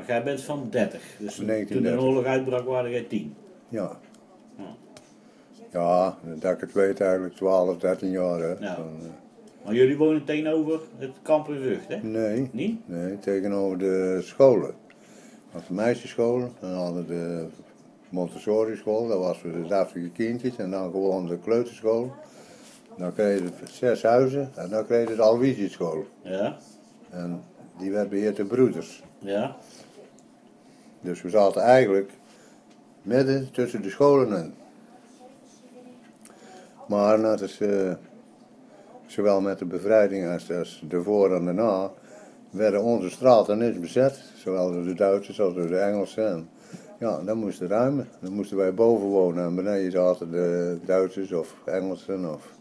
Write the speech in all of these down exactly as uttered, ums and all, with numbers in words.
jij bent van dertig. Dus toen negentien dertig. de oorlog uitbrak waren jij tien. Ja. Ja. Ja, dat ik het weet eigenlijk twaalf, dertien jaar. Hè. Ja. Van, uh, Maar jullie wonen tegenover het kamp in Vught, hè? nee, Niet? nee, tegenover de scholen. Dat de meisjesschool, dan hadden de Montessori school, dat was voor de deftige kindjes. En dan gewoon de kleuterschool. Dan kreeg je zes huizen en dan kreeg je de Aloysiusschool. Ja. En die werd beheerd door broeders. Ja. Dus we zaten eigenlijk midden tussen de scholen in. Maar net als, uh, zowel met de bevrijding als, als ervoor en daarna, werden onze straten niet bezet. Zowel door de Duitsers als door de Engelsen. En ja, dan moesten we ruimen. Dan moesten wij boven wonen en beneden zaten de Duitsers of Engelsen. Of...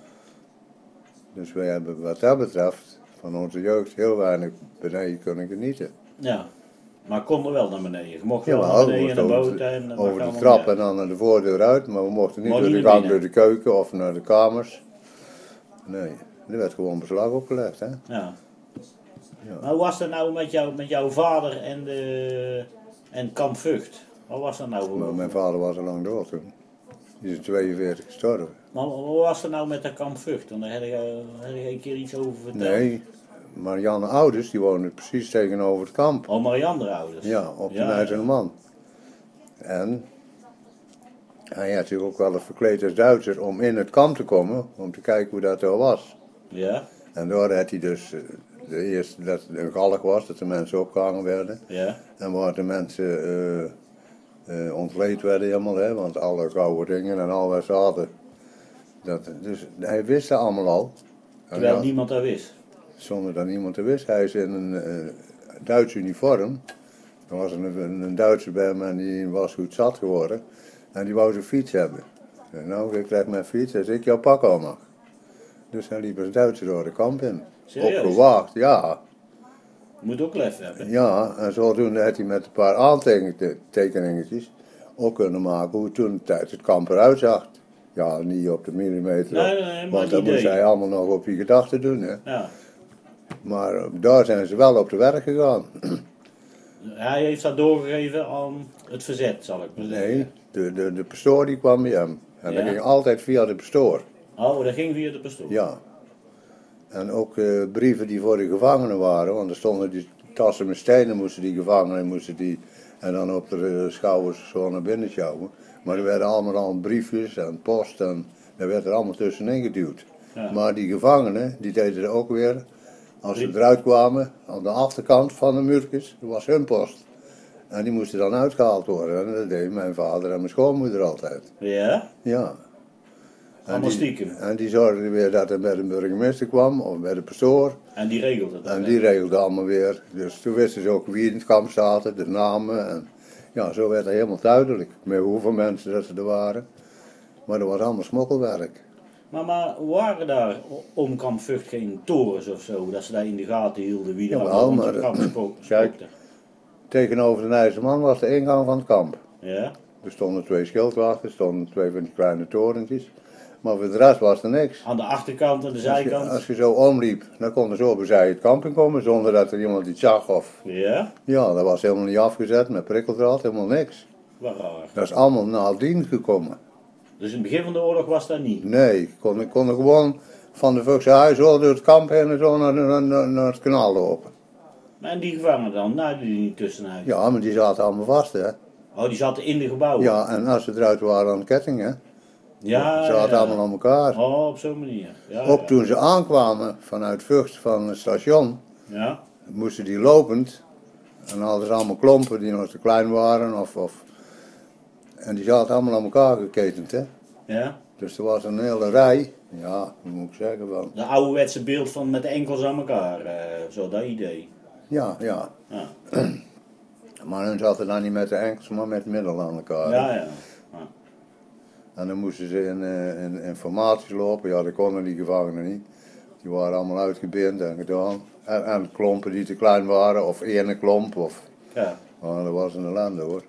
Dus wij hebben wat dat betreft van onze jeugd heel weinig beneden kunnen genieten. Ja. Maar konden wel naar beneden. Je mocht wel Ja, naar beneden in de over boot. de, En, over de trap en dan naar de voordeur uit, maar we mochten niet Maar door niet de naar gang, binnen. door de keuken of naar de kamers. Nee, er werd gewoon beslag opgelegd, hè. Ja. Ja. Maar hoe was dat nou met, jou, met jouw vader en, de, en kamp Vught? Wat was dat nou? Maar mijn vader was al lang dood toen. Die is in tweeënveertig gestorven. Maar hoe was dat nou met dat kamp Vught? Want daar heb je, heb je een keer iets over verteld. Nee, maar Jan ouders die woonden precies tegenover het kamp. Oh, Marianne ouders. Ja, op de Ja, IJzeren Man. En hij had zich ook wel eens verkleed als Duitser om in het kamp te komen, om te kijken hoe dat er was. Ja, En daar had hij dus eh, de eerste dat het een galg was, dat de mensen opgehangen werden. ja. En waar de mensen eh, eh, ontleed werden helemaal, hè, want alle gouden ringen en al wat ze hadden. Dat, dus hij wist dat allemaal al. En Terwijl ja, niemand dat wist. zonder dat niemand het wist. Hij is in een uh, Duits uniform. Er was een, een, een Duitser bij hem en die was goed zat geworden. En die wou zijn fiets hebben. En nou, ik krijg mijn fiets als ik jouw pak al mag. Dus hij liep als Duitser door de kamp in. Serieus? Opgewacht, ja. Moet ook lef hebben. Ja, en zodoende had hij met een paar aantekeningetjes ook kunnen maken hoe toen de tijd het kamp eruit zag. Ja, niet op de millimeter. Nee, nee, nee, maar want het dat moest idee. hij allemaal nog op je gedachten doen. Hè. Ja. Maar uh, daar zijn ze wel op te werk gegaan. Hij heeft dat doorgegeven aan het verzet, zal ik maar zeggen. Nee, de, de, de pastoor die kwam bij hem. En dat Ja. ging altijd via de pastoor. Oh, dat ging via de pastoor. Ja. En ook uh, brieven die voor de gevangenen waren, want er stonden die tassen met stenen, moesten die gevangenen, moesten die, en dan op de schouders zo naar binnen sjouwen. Maar er werden allemaal al briefjes en post en daar werd er allemaal tussenin geduwd. Ja. Maar die gevangenen, die deden er ook weer, als ze eruit kwamen, aan de achterkant van de muurtjes, dat was hun post. En die moesten dan uitgehaald worden. En dat deed mijn vader en mijn schoonmoeder altijd. Ja? Ja. En Allemaal die, stiekem. en die zorgde weer dat er bij de burgemeester kwam, of bij de pastoor. En die regelde dat. En hè? die regelde allemaal weer. Dus toen wisten ze ook wie in het kamp zaten, de namen. En ja, zo werd het helemaal duidelijk. Met hoeveel mensen dat ze er waren. Maar dat was allemaal smokkelwerk. Maar, maar waren daar o- om kamp Vught geen torens of zo, dat ze daar in de gaten hielden wie er Jawel, allemaal rond maar- het kamp spo- Kijk. spookte? Tegenover de IJzerman was de ingang van het kamp. Ja? Er stonden twee schildwachten, er stonden twee van die kleine torentjes. Maar voor de rest was er niks. Aan de achterkant en de Als je, zijkant? als je zo omliep, dan kon er zo bezij het kamp in komen zonder dat er iemand iets zag. Of... Ja? Ja, dat was helemaal niet afgezet met prikkeldraad, helemaal niks. Wat raar. Dat is allemaal nadien gekomen. Dus in het begin van de oorlog was dat niet? Nee, ik kon, ik kon er gewoon van de Vugse huis door het kamp heen en zo naar, naar, naar, naar het kanaal lopen. En die gevangenen dan, nou die niet tussenuit? Ja, maar die zaten allemaal vast, hè. Oh, die zaten in de gebouwen? Ja, en als ze eruit waren aan de kettingen, Ja, ze zaten ja. allemaal aan elkaar. Oh, op zo'n manier. Ja, Ook ja. toen ze aankwamen vanuit Vught van het station, Ja? moesten die lopend. En dan hadden ze allemaal klompen die nog te klein waren. Of, of, en die zaten allemaal aan elkaar geketend, hè. Ja? Dus er was een hele rij. Ja, hoe moet ik zeggen wel. De ouderwetse beeld van met de enkels aan elkaar, eh, zo dat idee. Ja, ja. Ja, Maar hun zaten dan niet met de enkels, maar met middel aan elkaar. ja. ja. Ja. En dan moesten ze in, eh, in, in formatie lopen. Ja, dat konden die gevangenen niet. Die waren allemaal uitgebind en gedaan. En, en klompen die te klein waren, of ene klomp. Of... Ja. Maar dat was een ellende hoor.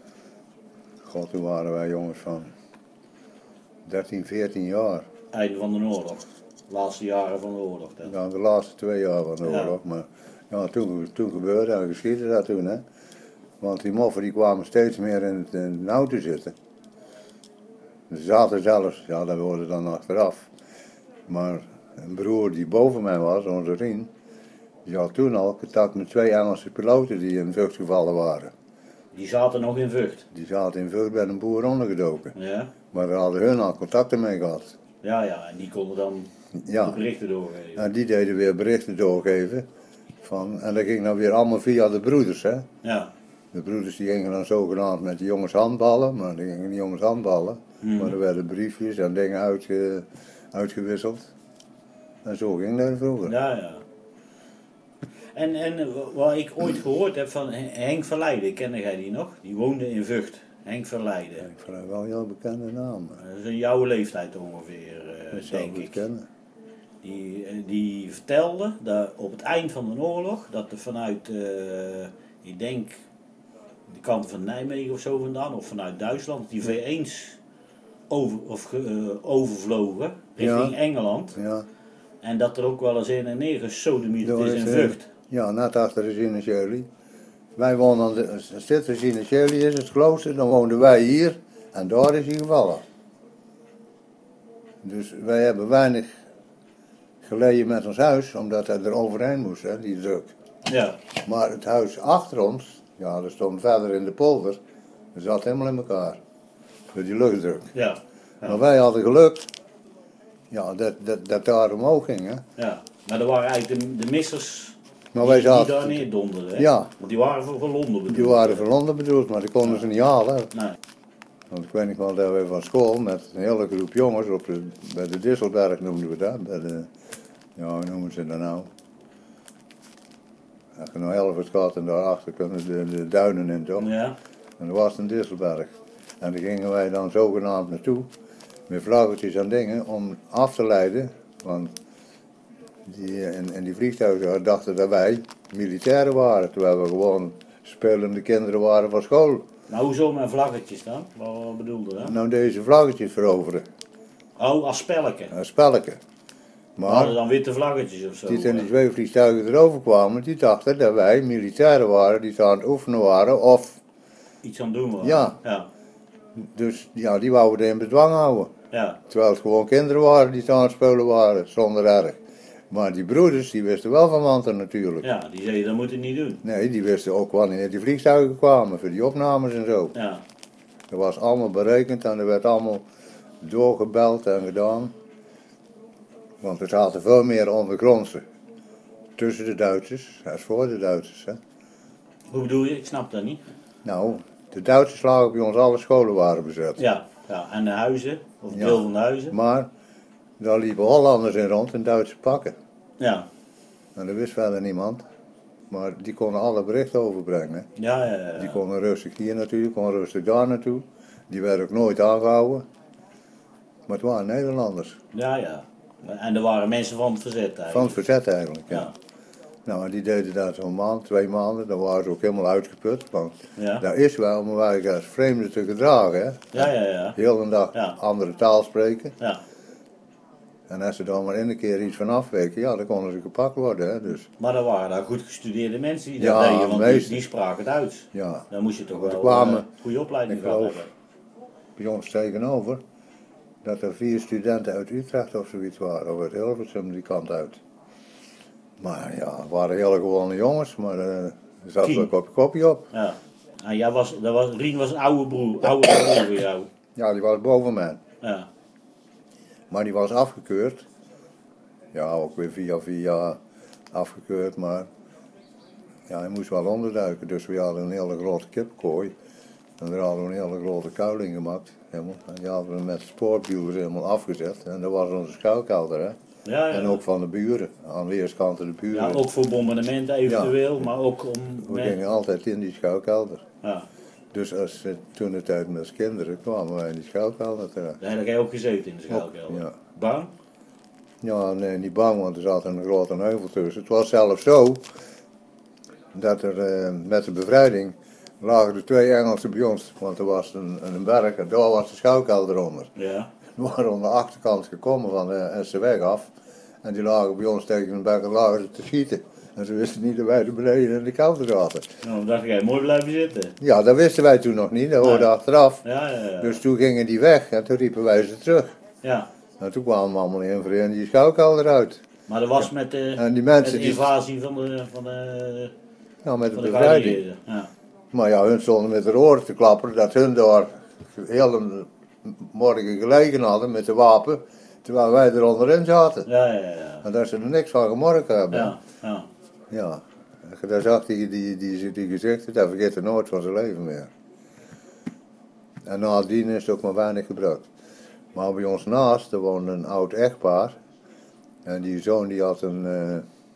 God, toen waren wij jongens van dertien, veertien jaar. Einde van de oorlog. Laatste jaren van de oorlog. Dan. Ja, de laatste twee jaar van de Ja. oorlog. Maar Ja, toen, toen gebeurde en geschiedde dat toen, hè. Want die moffen die kwamen steeds meer in, het, in de auto zitten. Ze zaten zelfs, ja dat hoorde dan achteraf. Maar een broer die boven mij was, onze Rien, die had toen al contact met twee Engelse piloten die in Vught gevallen waren. Die zaten nog in Vught? Die zaten in Vught bij een boer ondergedoken. Ja. Maar daar hadden hun al contacten mee gehad. Ja, ja, en die konden dan Ja. de berichten doorgeven. En die deden weer berichten doorgeven. Van, en dat ging dan weer allemaal via de broeders, hè. Ja. De broeders die gingen dan zogenaamd met de jongens handballen, maar die gingen niet jongens handballen. Hmm. Maar er werden briefjes en dingen uitge, uitgewisseld. En zo ging dat vroeger. Ja, ja. En, en wat ik ooit gehoord heb van Henk Verleiden, kende jij die nog? Die woonde in Vught. Henk Verleiden. Ik vind het wel een heel bekende naam. Dat is een jouw leeftijd ongeveer, uh, Dat zou denk ik ik. kennen. Die, eh, die vertelde dat op het eind van de oorlog, dat er vanuit, uh, ik denk, de kant van Nijmegen of zo vandaan, of vanuit Duitsland, die V ééns over, of, uh, overvlogen richting Ja. Engeland. Ja, En dat er ook wel eens in en neer gesodemieterd Dat is is, in eh, Vught. ja, net achter de Sineceli. Wij woonden aan de, als dit de Sineceli is, het klooster, dan woonden wij hier en daar is hij gevallen. Dus wij hebben weinig geleden met ons huis, omdat hij er overheen moest, hè, die druk. Ja, Maar het huis achter ons, ja, dat stond verder in de polder, dat zat helemaal in elkaar. Door die luchtdruk. ja, ja. Maar wij hadden geluk, ja, dat, dat, dat daar omhoog ging, hè. ja. Maar er waren eigenlijk de, de missers Maar wij die, die zaten, daar neerdonderden. Hè? Ja. Want die waren voor, voor Londen bedoeld. die waren voor Londen bedoeld, maar die konden ze niet halen. Nee. Want ik weet niet wel dat we van school met een hele groep jongens op de, bij de Disselberg noemden we dat. Bij de, ja, hoe noemen ze dat nou? Als je nou Helvert gaat en daarachter kunnen de, de duinen in toch? Ja, En dat was een Disselberg. En daar gingen wij dan zogenaamd naartoe. Met vlaggetjes en dingen om af te leiden. Want die, in, in die vliegtuigen dachten dat wij militairen waren. Terwijl we gewoon spelende kinderen waren van school. nou hoezo met vlaggetjes dan? Wat, wat bedoelde dat? Nou deze vlaggetjes veroveren. Oh, als spelletje. Een spelletje. We hadden Maar dan witte vlaggetjes of zo. die toen die twee vliegtuigen erover kwamen, die dachten dat wij militairen waren die aan het oefenen waren. Of, Iets aan het doen waren. Ja. Ja, dus ja, die wouden in bedwang houden. ja. Terwijl het gewoon kinderen waren die aan het spelen waren, zonder erg. Maar die broeders, die wisten wel van wanten natuurlijk. Ja, die zeiden dat moet je niet doen. Nee, die wisten ook wanneer die vliegtuigen kwamen, voor die opnames en zo. Ja, Dat was allemaal berekend en er werd allemaal doorgebeld en gedaan. Want er zaten veel meer ondergrondse tussen de Duitsers als voor de Duitsers. Hè. hoe bedoel je? Ik snap dat niet. Nou, de Duitsers lagen bij ons alle scholen waren bezet. Ja, ja. En de huizen, of Ja. deel van de huizen. Maar daar liepen Hollanders in rond in Duitse pakken. Ja, En dat wist verder niemand. Maar die konden alle berichten overbrengen. ja, ja. ja. Die konden rustig hier naartoe, konden rustig daar naartoe. Die werden ook nooit aangehouden. Maar het waren Nederlanders. Ja, ja. En er waren mensen van het verzet eigenlijk. Van het verzet eigenlijk, ja. Ja. Nou, en die deden dat zo'n maand, twee maanden. Dan waren ze ook helemaal uitgeput. Want Ja. dat is wel om wij als vreemden te gedragen, hè. Ja, ja, ja. Heel de dag Ja. andere taal spreken. Ja, En als ze dan maar in een keer iets van afweken, ja, dan konden ze gepakt worden, hè. Dus, maar er waren daar goed gestudeerde mensen die dat Ja, deden, want die, meeste. die spraken Duits. ja. Dan moest je toch Want er wel kwamen, een goede opleiding ik gehad geloof, hebben. bij ons tegenover, dat er vier studenten uit Utrecht of zoiets waren, of uit Hilversum, die kant uit. Maar ja, het waren hele gewone jongens, maar uh, er zat Tien. wel een kopje koppie op. Ja. En jij was, dat was, Rien was een oude broer, oude broer voor jou. Ja, die was boven mij. Ja, Maar die was afgekeurd. Ja, ook weer via via afgekeurd, maar ja, hij moest wel onderduiken. Dus we hadden een hele grote kippenkooi. En daar hadden we een hele grote kuiling gemaakt. Helemaal. En die hadden we met spoorbuurs helemaal afgezet. En dat was onze schuilkelder, hè. ja, ja. En ook van de buren, aan weerskanten de buren. Ja, ook voor bombardementen eventueel, maar ook om... We met- gingen altijd in die schuilkelder. Ja, Dus als, eh, toen de tijd met kinderen kwamen wij in die schuilkelder terecht. daar heb jij ook gezeten in de schuilkelder. Ja. Bang? Ja, nee, niet bang, want er zat een grote heuvel tussen. Het was zelfs zo dat er eh, met de bevrijding lagen er twee Engelsen bij ons. Want er was een, een berg en daar was de schuilkelder onder. Ja. We waren aan de achterkant gekomen van de Esterweg af. En die lagen bij ons tegen een berg en lagen ze te schieten. En ze wisten niet dat wij er beneden in de koude zaten. Nou, dan dacht jij, mooi blijven zitten. Ja, dat wisten wij toen nog niet, dat hoorde Nee. achteraf. Ja, ja, ja. Dus toen gingen die weg en toen riepen wij ze terug. Ja, En toen kwamen we allemaal in voor in die schouwkelder eruit. maar dat was met de, En die met mensen de die... invasie van de, van de, Ja, met de van de bevrijding. geallieerden. Ja. Maar ja, hun stonden met de oren te klapperen dat hun daar heel een morgen gelegen hadden met de wapen, terwijl wij er onderin zaten. Ja, ja, ja. En dat ze er niks van gemorgen hebben. Ja, ja. Ja. En daar zag die, die, die, die gezichten, dat vergeet er nooit van zijn leven meer. En nadien is het ook maar weinig gebruikt. Maar bij ons naast, er woonde een oud echtpaar. En die zoon die had een, uh,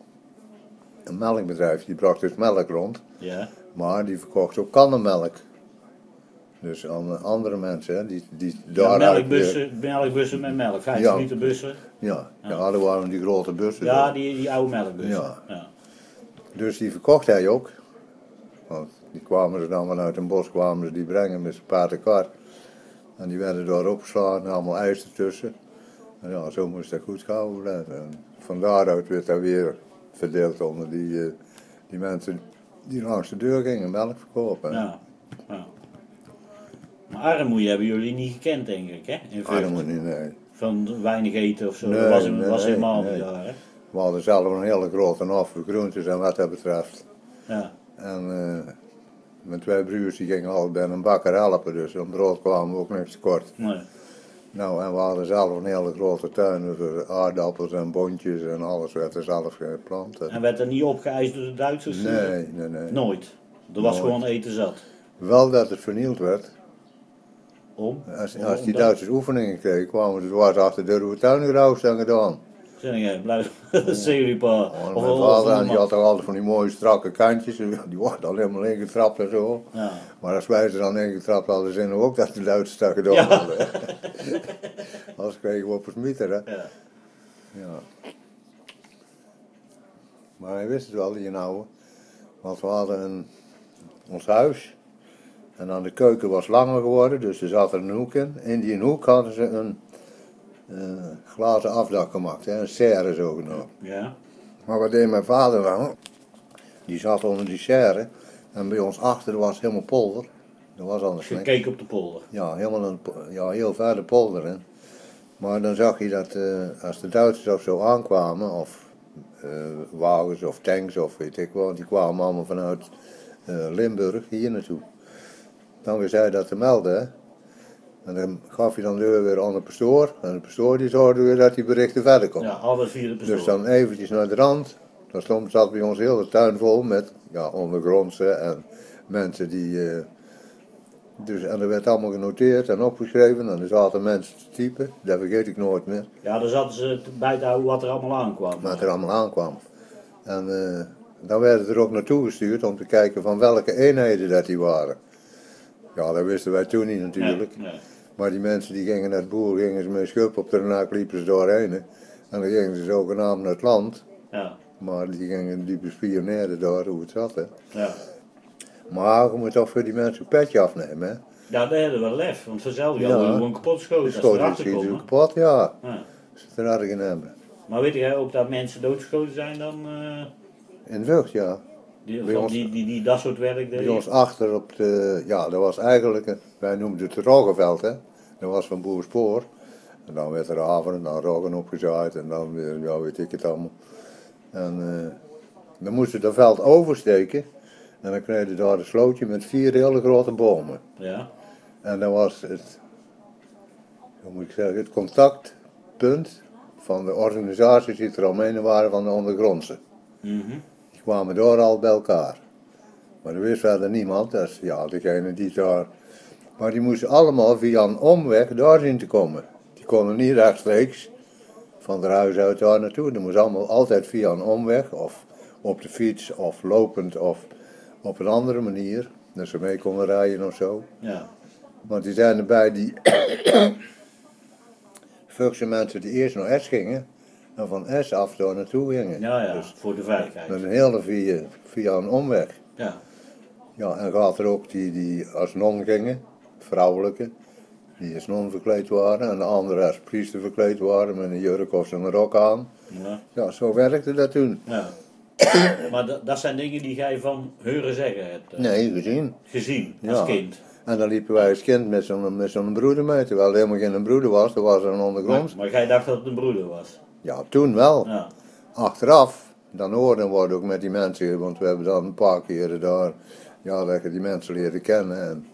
een melkbedrijf, die bracht dus melk rond. Ja. Maar die verkocht ook kannenmelk. Dus aan andere mensen, hè, die, die Ja, daaruit melkbussen, melkbussen met melk, vijftig Ja. liter bussen. Ja, ja, dat waren die grote bussen. Ja, zo. die, die oude melkbussen. Ja. Ja. Dus die verkocht hij ook. Want die kwamen ze dan vanuit een bos, kwamen ze die brengen met zijn paard en kar. En die werden daar opgeslagen, allemaal ijs ertussen. En ja, zo moest dat goed gehouden blijven. En van daaruit werd dat weer verdeeld onder die, uh, die mensen die langs de deur gingen melk verkopen. Ja. Ja. Maar armoede hebben jullie niet gekend, denk ik, hè? In Vught. Armoede, nee. Van weinig eten of zo, Nee, dat was, nee, was nee, helemaal nee. niet daar, hè? We hadden zelf een hele grote hof voor groentes en wat dat betreft. Ja. En uh, mijn twee broers die gingen altijd bij een bakker helpen, dus aan brood kwamen we ook niks tekort. Nee. Nou, en we hadden zelf een hele grote tuin, dus aardappels en bontjes en alles werd er zelf geplant. En werd er niet opgeëist door de Duitsers? Nee, nee, nee. Nooit. Er was Nooit. gewoon eten zat. Wel dat het vernield werd. Om? Als, Om- als die omdat- Duitsers oefeningen kregen, kwamen ze dwars achter de ruwe tuin gerouwd en gedaan. Zeg jij, blijf. Dat zeggen jullie pa. Oh, Of- mijn of- vader of- en die had toch altijd van die mooie strakke kantjes, die worden al helemaal ingetrapt en zo. Ja. Maar als wij ze dan ingetrapt hadden, zien we ook dat de Duitsers dat gedaan Ja. hadden. Anders kregen we op ons mieter, hè. Ja. Ja. Maar hij wist het wel, die ouwe. Want we hadden een, ons huis. En dan de keuken was langer geworden, dus er zat er een hoek in. In die hoek hadden ze een eh, glazen afdak gemaakt, hè, een serre zogenaamd. Ja. Maar wat deed mijn vader dan? Die zat onder die serre. En bij ons achter was helemaal polder. Dat was anders Je niks. keek op de polder. Ja, helemaal een, po- ja, heel ver de polder in. Maar dan zag je dat eh, als de Duitsers of zo aankwamen, of eh, wagens of tanks of weet ik wat, die kwamen allemaal vanuit eh, Limburg hier naartoe. Dan wist hij dat te melden, hè. En dan gaf je dan de deur weer aan de pastoor. En de pastoor die zorgde weer dat die berichten verder kon. Ja, alles via de pastoor. Dus dan eventjes naar de rand. Dan stond, zat bij ons heel de tuin vol met ja, ondergrondse en mensen die... eh, dus, en er werd allemaal genoteerd en opgeschreven en er zaten mensen te typen. Dat vergeet ik nooit meer. Ja, dan zaten ze te- bij te houden wat er allemaal aankwam. Wat er allemaal aankwam. En eh, dan werden er ook naartoe gestuurd om te kijken van welke eenheden dat die waren. Ja, dat wisten wij toen niet natuurlijk. Nee, nee. Maar die mensen die gingen naar het boer, gingen ze met een schub op de naak, liepen ze doorheen. hè. En dan gingen ze zogenaamd naar het land. Ja. Maar die gingen die bespioneerden daar hoe het zat. Hè. Ja. Maar je moet toch voor die mensen een petje afnemen. Hè. Ja, dat hadden we lef, want vanzelf Ja. hadden we gewoon kapot geschoten Dus als ze schoot erachter is komen. natuurlijk kapot, ja. Ja. Als ze het eruit gaan hebben. Maar weet jij ook dat mensen doodgeschoten zijn dan? eh, In de lucht, ja. die, Bij van ons- die, die, die dat soort werk Bij deden? ons achter op de, ja, dat was eigenlijk, een- wij noemden het Roggeveld, hè. Dat was van Boerspoor. En dan werd er haver en dan roggen opgezaaid en dan weer, ja, weet ik het allemaal. En eh, dan moesten we dat veld oversteken. En dan kreeg je daar een slootje met vier hele grote bomen. Ja. En dat was het, hoe moet ik zeggen, het contactpunt van de organisaties die er omheen waren van de ondergrondse. Mhm. Die kwamen daar al bij elkaar. Maar er wist verder niemand, dat is ja, degene die daar... Maar die moesten allemaal via een omweg daar zien te komen. Die konden niet rechtstreeks van het huis uit daar naartoe. Dat moest allemaal altijd via een omweg, of op de fiets, of lopend, of op een andere manier. Dat ze mee konden rijden of zo. Ja. Want die zijn erbij die Vugse mensen die eerst naar Es gingen en van Es af daar naartoe gingen. Ja, ja, Dus voor de veiligheid. met een hele via, via een omweg. Ja. Ja, en gaat er ook die, die als non gingen, vrouwelijke, die als non verkleed waren en de anderen als priester verkleed waren met een jurk of zo'n rok aan. Ja. Ja, zo werkte dat toen. Ja. Maar dat, dat zijn dingen die jij van horen zeggen hebt uh, Nee, gezien. gezien als Ja. kind. En dan liepen wij als kind met zo'n met zo'n broeder mee, terwijl er helemaal geen broeder was, dat was een ondergronds. Maar, maar jij dacht dat het een broeder was. Ja, toen wel. Ja. Achteraf, dan hoorden we ook met die mensen, want we hebben dan een paar keren daar, ja, dat je die mensen leren kennen. En...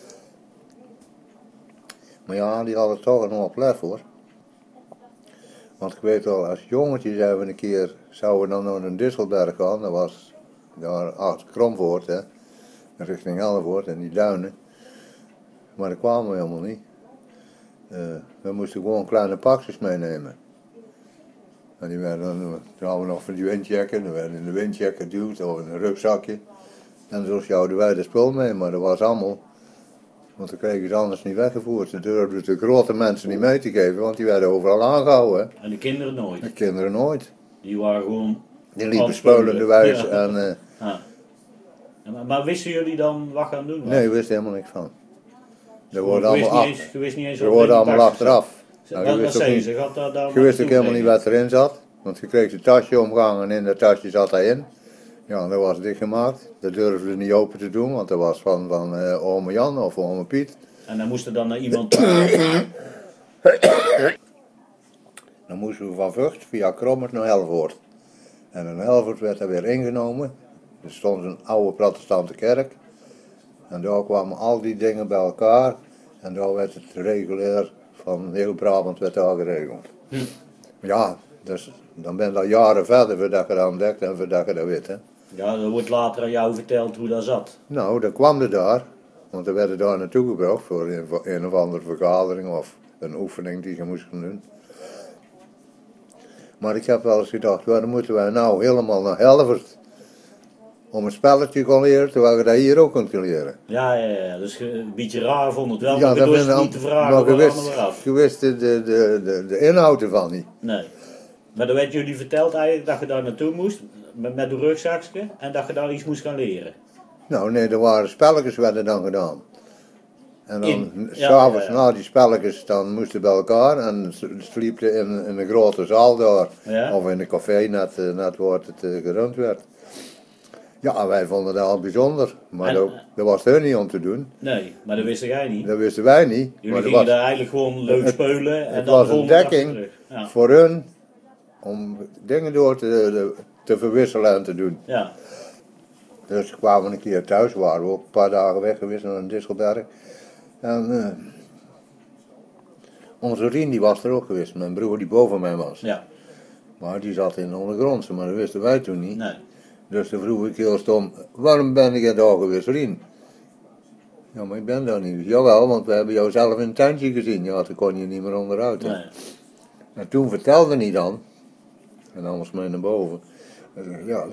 Maar ja, die hadden toch een hoop lef hoor. Want ik weet wel, als jongetje zijn we een keer, zouden we dan naar een Disselberg gaan, dat was daar achter Kromvoort, hè, richting Hellevoort en die duinen. Maar dat kwamen we helemaal niet. Uh, we moesten gewoon kleine pakjes meenemen. En die werden dan, toen hadden we nog van die windjacken, dan werden in de windjack geduwd of in een rugzakje. En zo sjouwden wij de spul mee, maar dat was allemaal, want dan kregen ze anders niet weggevoerd. Ze durfden de grote mensen niet mee te geven, want die werden overal aangehouden. En de kinderen nooit. De kinderen nooit. Die waren gewoon... Die liepen speulende wijs ja. en... Uh, ja. Maar, maar wisten jullie dan wat gaan doen? Nee, we wisten helemaal niks van. Je worden wist allemaal, niet eens, je wist niet eens ze worden allemaal achteraf. Nou, Nou, wat je zei wist, ze? Gaat daar dan je wist ook helemaal brengen? niet wat erin zat. Want je kreeg je tasje omgehangen en in dat tasje zat hij in. Ja, dat was dichtgemaakt. Dat durfden we niet open te doen, want dat was van, van uh, ome Jan of ome Piet. En dan moest er dan naar iemand... Dan moesten we van Vught via Krommert naar Helvoort. En in Helvoort werd dat weer ingenomen. Er stond een oude protestante kerk. En daar kwamen al die dingen bij elkaar. En daar werd het regulair van heel Brabant werd daar geregeld. Hm. Ja, dus dan ben je al jaren verder voordat je dat ontdekt en voordat je dat weet. Hè. Ja, er wordt later aan jou verteld hoe dat zat. Nou, dan kwam er daar. Want er werden daar naartoe gebracht voor een, voor een of andere vergadering of een oefening die je moest gaan doen. Maar ik heb wel eens gedacht, waarom moeten wij nou helemaal naar Helvoort om een spelletje te gaan leren, terwijl je dat hier ook kunt leren. Ja, ja, ja. Dus je- een beetje raar vond het wel, Ja, maar dat je vind durfde ik niet te vragen maar je waar wist, allemaal af. je wist de, de, de, de, de inhoud ervan niet. Nee. Maar dan werd jullie verteld eigenlijk dat je daar naartoe moest, met, met een rugzakje, en dat je daar iets moest gaan leren. Nou nee, er waren spelletjes werden dan gedaan. En dan In- ja, s'avonds ja, ja. na die spelletjes, dan moesten we bij elkaar en s- sliepen in, in een grote zaal daar. Ja. Of in een café, net, eh, net waar het eh, gerund werd. Ja, wij vonden dat al bijzonder. Maar En- dat, dat was er niet om te doen. Nee, maar dat wist jij niet. Dat wisten wij niet. Jullie maar dat gingen was, daar eigenlijk gewoon leuk het- speulen en het dan was een volgende dag dekking weer terug. Ja. voor hun om dingen door te, te, te verwisselen en te doen. Ja. Dus we kwamen een keer thuis, waren we ook een paar dagen weg geweest naar een Disselberg. En uh, onze Rien die was er ook geweest, mijn broer die boven mij was. Ja. Maar die zat in de ondergrondse, maar dat wisten wij toen niet. Nee. Dus toen vroeg ik heel stom, waarom ben ik daar geweest, Rien? Ja, maar ik ben daar niet. Jawel, want we hebben jou zelf in een tuintje gezien. Ja, toen kon je niet meer onderuit. Hè. Nee. En toen vertelde hij dan, en dan was mij naar boven. En ik, ja,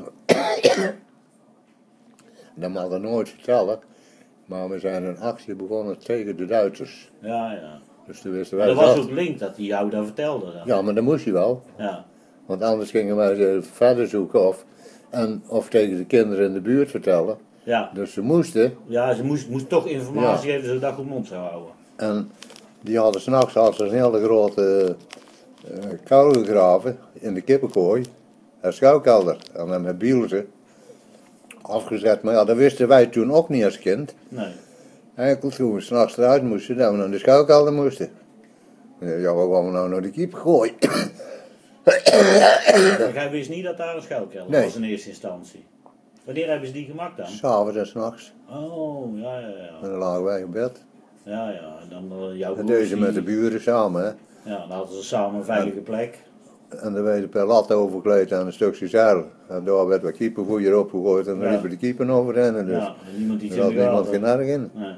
dat mag ik nooit vertellen, maar we zijn een actie begonnen tegen de Duitsers. Ja, ja. Dus toen wisten Maar wij dat was zelf- ook link dat hij jou dat vertelde. Dan. Ja, maar dat moest je wel, Ja. want anders gingen wij ze verder zoeken of, en, of tegen de kinderen in de buurt vertellen. Ja. Dus ze moesten, Ja, ze moest, moest toch informatie Ja. geven zodat je goed mond zou houden. en die hadden s'nachts een hele grote uh, kuil gegraven in de kippenkooi, een schuilkelder, en dan met bielzen afgezet. Maar ja, dat wisten wij toen ook niet als kind. Nee. Eigenlijk toen we s'nachts eruit moesten, dat we naar de schuilkelder moesten. Ja, waar gaan we nou naar de kippenkooi? Maar jij wist niet dat daar een schuilkelder Nee. was in eerste instantie. Wanneer hebben ze die gemaakt dan? S'avonds en s'nachts. Oh, ja, ja, En ja. dan lagen wij in bed. Ja, ja. En dan uh, jouw En broers deze die- met de buren samen, hè. Ja, dan hadden ze samen een veilige plek. En dan werden per lat overkleed aan een stukje zeil. En daar werd wat kiepenvoer opgegooid en dan Ja. liepen de kiepen overheen. En dus Ja, en niemand iets er had in de niemand gaten. geen erg in. Nee.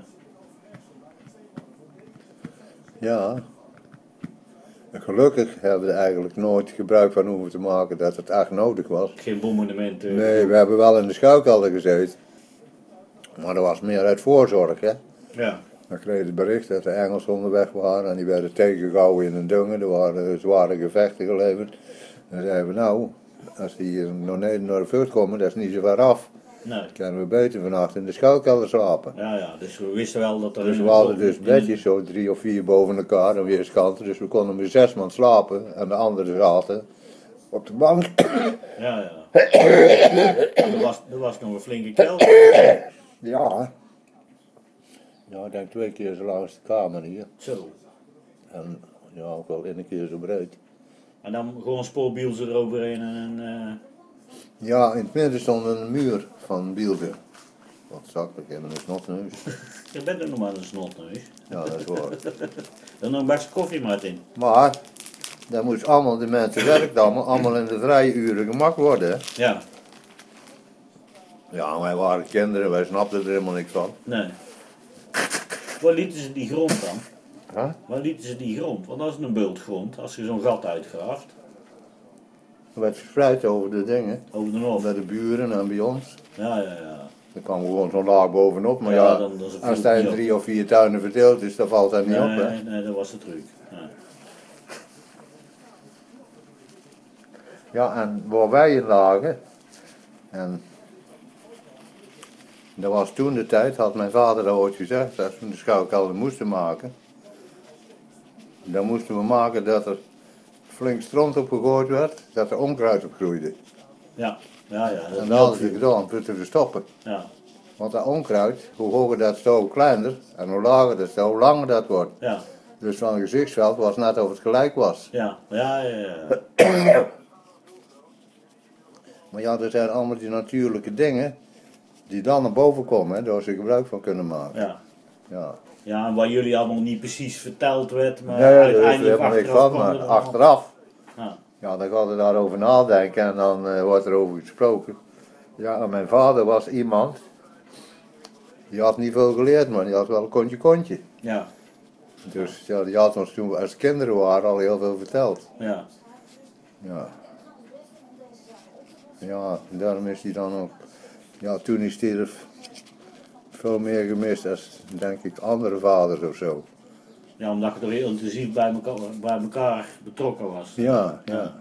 Ja. En gelukkig hebben we er eigenlijk nooit gebruik van hoeven te maken dat het echt nodig was. Geen bommonument. uh, Nee, we hebben wel in de schuilkelder gezeten. Maar dat was meer uit voorzorg, hè. Ja. Dan kreeg je het bericht dat de Engelsen onderweg waren en die werden tegengehouden in een dungen. Er waren zware gevechten geleverd. En zeiden we nou, als die hier naar beneden naar de Vught komen, dat is niet zo ver af. Nee. Dan kunnen we beter vannacht in de schuilkelder slapen. Ja, ja. Dus we wisten wel dat er... Dus in we de- hadden dus in- bedjes, zo drie of vier boven elkaar aan weerskanten. Dus we konden met zes man slapen en de anderen zaten op de bank. Ja, ja. Er was, er was nog een flinke kelder. Ja. Ja, ik denk twee keer zo lang als de kamer hier. Zo. En ja, ook wel één keer zo breed. En dan gewoon spoorbiels eroverheen en... Uh... Ja, in het midden stond een muur van bielden. Wat zak, ik heb een snotneus. Je bent er nog maar een snotneus. Ja, dat is waar. Dan nog een bakje koffie maar in. Maar, dan moest allemaal de mensen werk dan, allemaal in de vrije uren gemak worden. Hè? Ja. Ja, wij waren kinderen, wij snapten er helemaal niks van. Nee. Waar lieten ze die grond dan? Huh? Waar lieten ze die grond? Want dat is een bultgrond, als je zo'n gat uitgraaft. Er werd verspreid over de dingen. Over de Noord. Bij de buren en bij ons. Ja, ja, ja. Er kwam gewoon zo'n laag bovenop, maar Ja, ja, dan- dan is het als veel hij in niet drie of vier tuinen verdeeld is, dan valt dat niet op. Nee, Hè? nee, nee, dat was de truc. Ja. Ja, en waar wij in lagen, en dat was toen de tijd, had mijn vader dat ooit gezegd, als we de schouwkelder moesten maken, dan moesten we maken dat er flink stront op gegooid werd, dat er onkruid op groeide. Ja, ja, ja. En dat hadden ze gedaan, om te verstoppen. Ja, Want dat onkruid, hoe hoger dat stoot, hoe kleiner, en hoe lager dat stoot, hoe langer dat wordt. ja, Dus van een gezichtsveld was net of het gelijk was. ja, ja, ja, ja. Maar ja, dat zijn allemaal die natuurlijke dingen die dan naar boven komen, hè, daar ze gebruik van kunnen maken. Ja. Ja. Ja, en waar jullie allemaal niet precies verteld werd, maar Nee, daar is er uiteindelijk helemaal niks achteraf van, kwam maar er allemaal- achteraf, Ja, ja, dan gaat er daarover nadenken en dan eh, wordt er over gesproken. Ja, en mijn vader was iemand, die had niet veel geleerd, maar die had wel een kontje kontje. ja, Dus ja, die had ons toen we als kinderen waren al heel veel verteld. ja. Ja. Ja, en daarom is hij dan ook, ja, toen is hij er veel meer gemist als, denk ik, andere vaders of zo. Ja, omdat je er heel intensief bij elkaar, bij elkaar betrokken was. Ja, ja.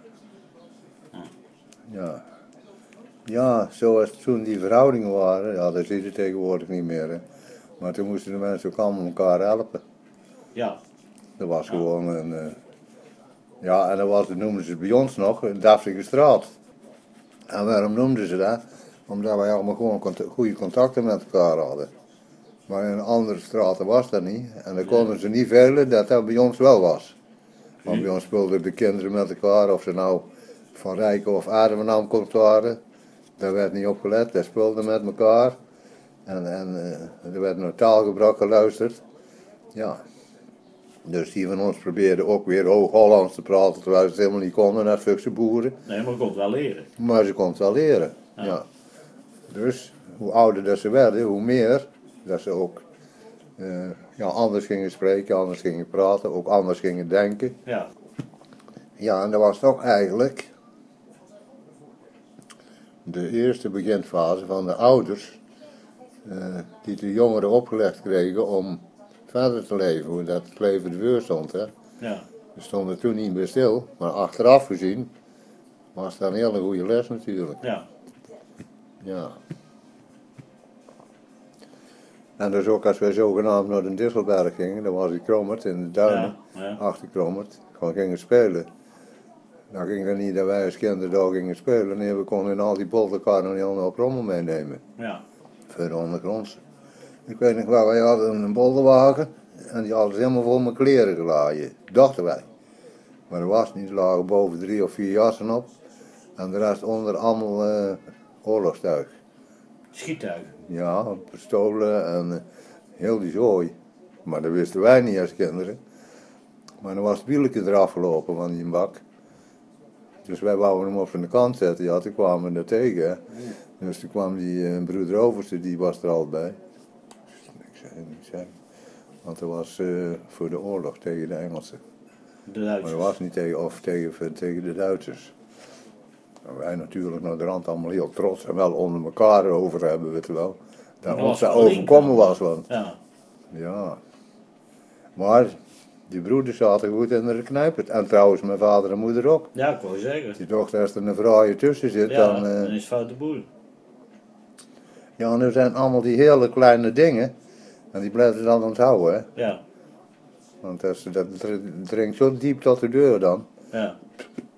Ja. Ja, zoals toen die verhoudingen waren, ja, dat zie je tegenwoordig niet meer. Hè. Maar toen moesten de mensen ook allemaal elkaar helpen. Ja, Dat was gewoon een, uh, ja, en dat was, dat noemden ze het bij ons nog, een deftige straat. En waarom noemden ze dat? Omdat wij allemaal gewoon cont- goede contacten met elkaar hadden. Maar in andere straten was dat niet. En dan konden ze niet velen dat dat bij ons wel was. Want bij ons speelden de kinderen met elkaar, of ze nou van rijke of arme aankomst waren. Daar werd niet op gelet, daar speelden met elkaar. En, en uh, er werd naar taalgebruik geluisterd. Ja. Dus die van ons probeerden ook weer hoog-Hollands te praten, terwijl ze het helemaal niet konden, net Fukse boeren. nee, maar ik kon het wel leren. Maar ze kon het wel leren. Ja. Ja. Dus hoe ouder dat ze werden, hoe meer dat ze ook uh, ja, anders gingen spreken, anders gingen praten, ook anders gingen denken. Ja, Ja, en dat was toch eigenlijk de eerste beginfase van de ouders, uh, die de jongeren opgelegd kregen om verder te leven, hoe dat het leven de deur stond. Hè. ja, We stonden toen niet meer stil, maar achteraf gezien was dat een hele goede les natuurlijk. ja, Ja. En dus ook als wij zogenaamd naar de Disselberg gingen, dan was die Krommert in de duinen, Ja, ja. achter Krommert, gewoon gingen spelen. Dan ging het niet dat wij als kinderen daar gingen spelen, nee, we konden in al die bolderkarren heel veel rommel meenemen, ja, voor de ondergrondse. Ik weet nog wel, wij hadden een bolderwagen en die hadden ze helemaal vol met kleren gelaaien, dachten wij. Maar er was niet, er lagen boven drie of vier jassen op en de rest onder allemaal uh, oorlogstuig. schiettuig. Ja, pistolen en uh, heel die zooi. Maar dat wisten wij niet als kinderen. Maar dan was het wieltje eraf gelopen van die bak. Dus wij wouden hem op zijn kant zetten. Ja, toen kwamen we er tegen. Hè. Dus toen kwam die uh, broeder Overste, die was er al bij. Ik zei, ik zei. Want dat was uh, voor de oorlog tegen de Engelsen. De Maar Duitsers. dat was niet tegen, of tegen, tegen de Duitsers. En wij natuurlijk naar de rand allemaal heel trots en wel onder elkaar over hebben, weet je wel. Dat Dat ons was dat wel overkomen link, was, want Ja, ja. Maar die broeders zaten goed in de knijpert. En trouwens mijn vader en moeder ook. ja, ik wou zeggen. Die dachten als er een vrouwje tussen zit, Ja, dan... eh, dan is het fout de boel. ja, en er zijn allemaal die hele kleine dingen. En die blijven dan onthouden, hè. Ja, Want als, dat dringt zo diep tot de deur dan. ja,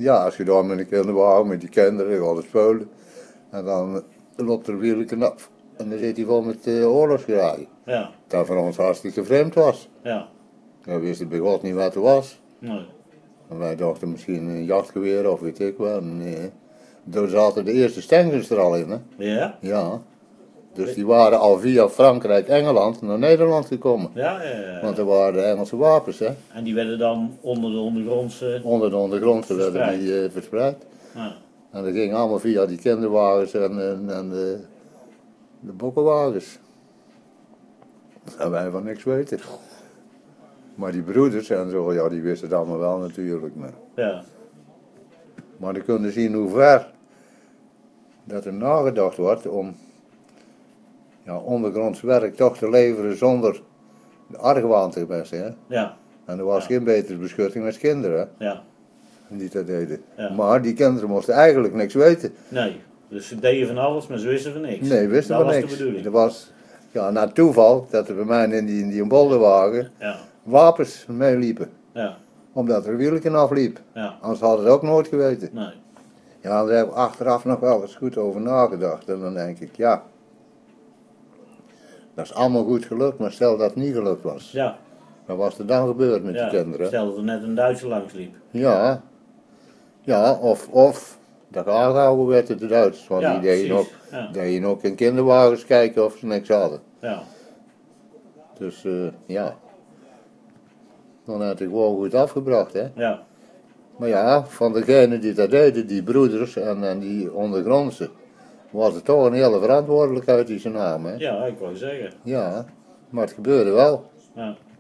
Ja, als je daar met een kinderwagen, met die kinderen, je gaat het spelen. En dan loopt er wielken af. En dan zit hij vol met uh, oorlogsgraaien. Ja. Dat voor ons hartstikke vreemd was. Ja. We wisten bij God niet wat er was. Nee. En wij dachten misschien een jachtgeweer of weet ik wat. Nee. Er zaten de eerste stenkers er al in, hè? Ja? Ja. Dus die waren al via Frankrijk, Engeland naar Nederland gekomen. Ja, ja, ja. Want er waren de Engelse wapens, hè. En die werden dan onder de ondergrondse... Onder de ondergrondse werden Verspreid. die uh, verspreid. Ja. En dat ging allemaal via die kinderwagens en, en, en de, de bokkenwagens. En wij van niks weten. Maar die broeders en zo, ja, die wisten het allemaal wel natuurlijk. Maar, Ja. maar dan kunnen zien hoe ver dat er nagedacht wordt om ja, ondergronds werk toch te leveren zonder de argwaan te missen. Hè? Ja. En er was Ja. geen betere beschutting als kinderen Ja. die dat deden. Ja. Maar die kinderen moesten eigenlijk niks weten. Nee. Dus ze deden van alles, maar ze wisten van niks. Nee, wisten Dat van was niks. de bedoeling. Er was ja, na toeval dat er bij mij in die, in die bolderwagen Ja. wapens meeliepen. Ja. Omdat er wielken afliep. Ja. Anders hadden ze het ook nooit geweten. Nee. Ja, daar heb ik achteraf nog wel eens goed over nagedacht. En dan denk ik, ja, dat is allemaal goed gelukt, maar stel dat het niet gelukt was. Ja. Wat was er dan gebeurd met Ja. die kinderen? Stel dat er net een Duitser langs liep. Ja, ja of, of dat aangehouden werd door de Duitsers. Want Ja, die deden precies. ook, Ja. deden ook in kinderwagens kijken of ze niks hadden. Ja. Dus eh, ja, dan had ik gewoon goed afgebracht, hè. Ja. Maar ja, van degenen die dat deden, die broeders en, en die ondergrondse, was het toch een hele verantwoordelijkheid die ze namen, hè. Ja, ik wou zeggen. Ja, maar het gebeurde wel. Ja.